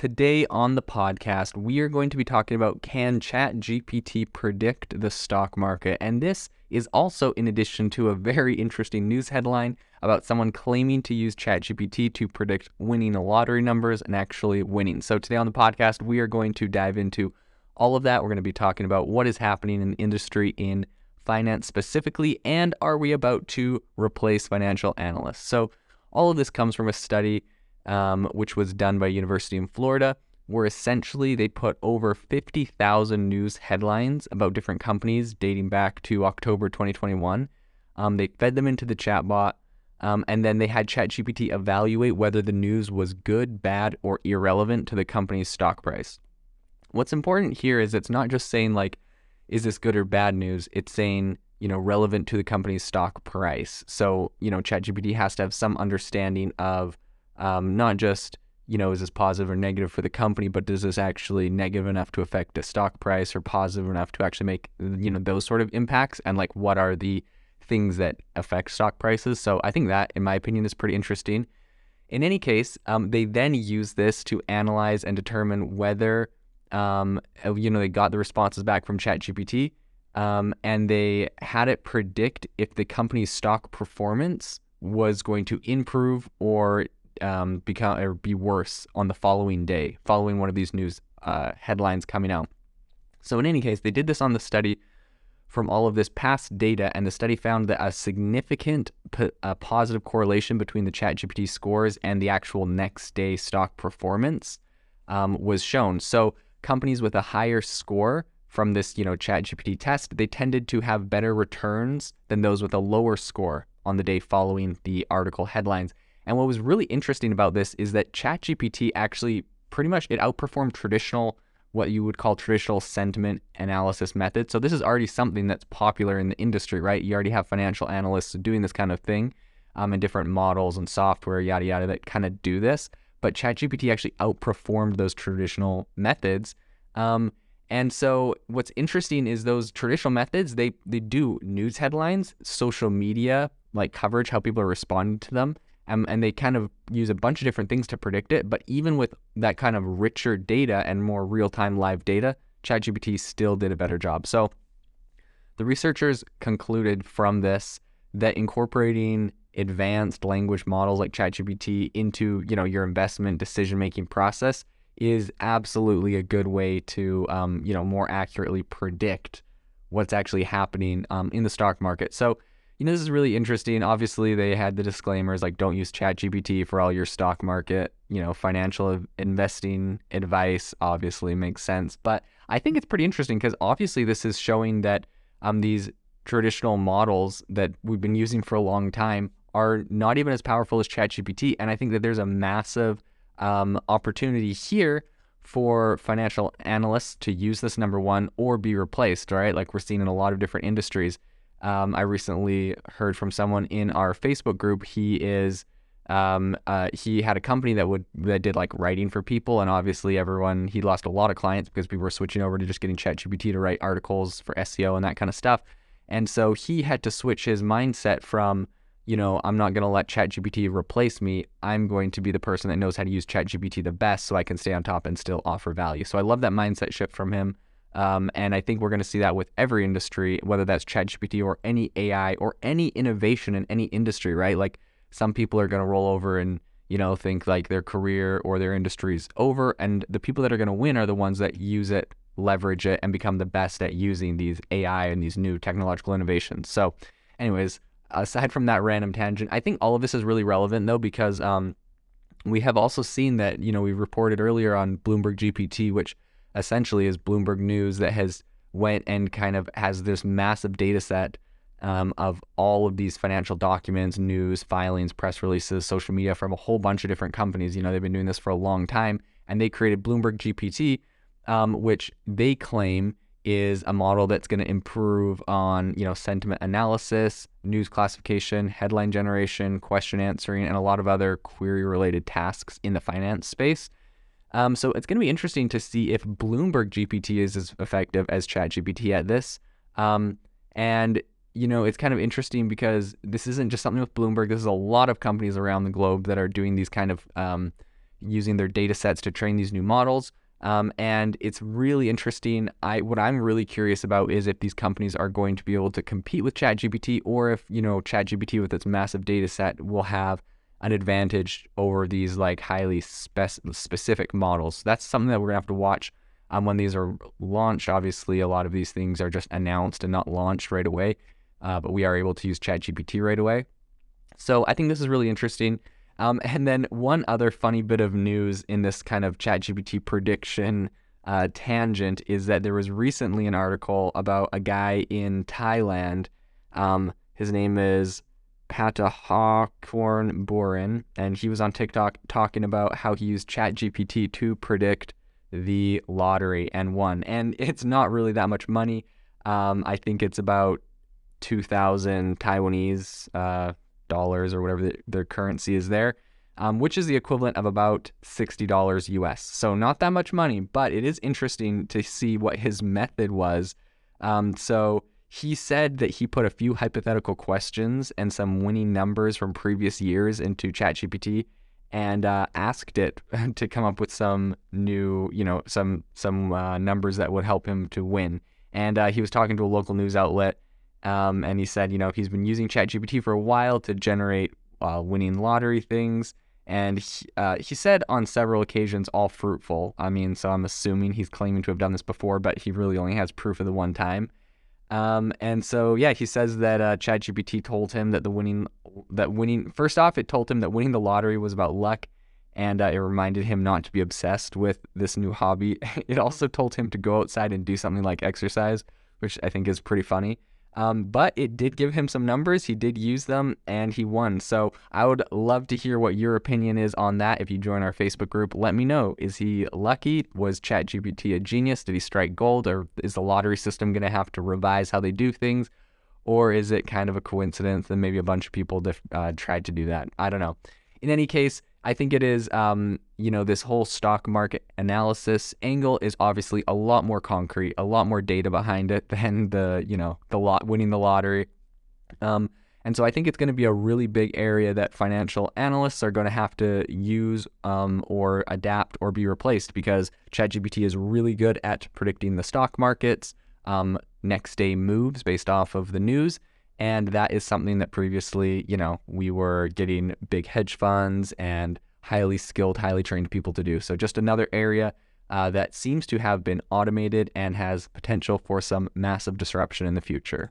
today on the podcast, we are going to be talking about, can ChatGPT predict the stock market? And this is also in addition to a very interesting news headline about someone claiming to use ChatGPT to predict winning the lottery numbers and actually winning. So today on the podcast, we are going to dive into all of that. We're going to be talking about what is happening in the industry in finance specifically, and are we about to replace financial analysts? So all of this comes from a study which was done by a university in Florida, where essentially they put over 50,000 news headlines about different companies dating back to October 2021. They fed them into the chatbot, and then they had ChatGPT evaluate whether the news was good, bad, or irrelevant to the company's stock price. What's important here is it's not just saying like, is this good or bad news? It's saying, relevant to the company's stock price. So, ChatGPT has to have some understanding of not just, is this positive or negative for the company, but does this actually negative enough to affect the stock price or positive enough to actually make, those sort of impacts? And like, what are the things that affect stock prices? So I think that, in my opinion, is pretty interesting. In any case, they then use this to analyze and determine whether, they got the responses back from ChatGPT, and they had it predict if the company's stock performance was going to improve or be worse on the following day, following one of these news headlines coming out. So in any case, they did this on the study from all of this past data, and the study found that a significant positive correlation between the ChatGPT scores and the actual next day stock performance was shown. So companies with a higher score from this, ChatGPT test, they tended to have better returns than those with a lower score on the day following the article headlines. And what was really interesting about this is that ChatGPT actually pretty much, it outperformed what you would call traditional sentiment analysis methods. So this is already something that's popular in the industry, right? You already have financial analysts doing this kind of thing, and different models and software, yada, yada, that kind of do this. But ChatGPT actually outperformed those traditional methods. And so what's interesting is those traditional methods, they do news headlines, social media, like coverage, how people are responding to them. And they kind of use a bunch of different things to predict it. But even with that kind of richer data and more real-time live data, ChatGPT still did a better job. So the researchers concluded from this that incorporating advanced language models like ChatGPT into, your investment decision-making process is absolutely a good way to, more accurately predict what's actually happening in the stock market. So, this is really interesting. Obviously, they had the disclaimers like, don't use ChatGPT for all your stock market, financial investing advice. Obviously makes sense. But I think it's pretty interesting because obviously this is showing that these traditional models that we've been using for a long time are not even as powerful as ChatGPT. And I think that there's a massive opportunity here for financial analysts to use this, number one, or be replaced, right? Like we're seeing in a lot of different industries. I recently heard from someone in our Facebook group. He had a company that did like writing for people, and obviously he lost a lot of clients because people were switching over to just getting ChatGPT to write articles for SEO and that kind of stuff. And so he had to switch his mindset from, I'm not going to let ChatGPT replace me. I'm going to be the person that knows how to use ChatGPT the best so I can stay on top and still offer value. So I love that mindset shift from him. And I think we're going to see that with every industry, whether that's ChatGPT or any AI or any innovation in any industry, right? Like some people are going to roll over and, think like their career or their industry is over. And the people that are going to win are the ones that use it, leverage it, and become the best at using these AI and these new technological innovations. So anyways, aside from that random tangent, I think all of this is really relevant though, because we have also seen that, we reported earlier on Bloomberg GPT, which essentially is Bloomberg News that has went and kind of has this massive data set of all of these financial documents, news, filings, press releases, social media from a whole bunch of different companies. They've been doing this for a long time, and they created Bloomberg GPT, which they claim is a model that's going to improve on, sentiment analysis, news classification, headline generation, question answering, and a lot of other query-related tasks in the finance space. So it's going to be interesting to see if Bloomberg GPT is as effective as ChatGPT at this. And, it's kind of interesting because this isn't just something with Bloomberg. This is a lot of companies around the globe that are doing these kind of, using their data sets to train these new models. And it's really interesting. What I'm really curious about is if these companies are going to be able to compete with ChatGPT, or if, ChatGPT with its massive data set will have an advantage over these like highly specific models. That's something that we're gonna have to watch when these are launched. Obviously, a lot of these things are just announced and not launched right away, but we are able to use ChatGPT right away. So I think this is really interesting. And then one other funny bit of news in this kind of ChatGPT prediction tangent is that there was recently an article about a guy in Thailand. His name is Patahakorn Borin, and he was on TikTok talking about how he used ChatGPT to predict the lottery and won. And it's not really that much money. I think it's about 2,000 Taiwanese dollars or whatever their currency is there, which is the equivalent of about $60 US. So not that much money, but it is interesting to see what his method was. So he said that he put a few hypothetical questions and some winning numbers from previous years into ChatGPT and asked it to come up with some new, some numbers that would help him to win. And he was talking to a local news outlet, and he said, he's been using ChatGPT for a while to generate winning lottery things. And he said on several occasions, all fruitful. So I'm assuming he's claiming to have done this before, but he really only has proof of the one time. And so, yeah, he says that ChatGPT told him first off, it told him that winning the lottery was about luck, and it reminded him not to be obsessed with this new hobby. It also told him to go outside and do something like exercise, which I think is pretty funny. But it did give him some numbers. He did use them, and he won. So I would love to hear what your opinion is on that. If you join our Facebook group, let me know. Is he lucky? Was ChatGPT a genius? Did he strike gold? Or is the lottery system going to have to revise how they do things? Or is it kind of a coincidence and maybe a bunch of people tried to do that? I don't know. In any case, I think it is, this whole stock market analysis angle is obviously a lot more concrete, a lot more data behind it than winning the lottery. And so I think it's going to be a really big area that financial analysts are going to have to use or adapt or be replaced, because ChatGPT is really good at predicting the stock markets, next day moves based off of the news. And that is something that previously, we were getting big hedge funds and highly skilled, highly trained people to do. So just another area that seems to have been automated and has potential for some massive disruption in the future.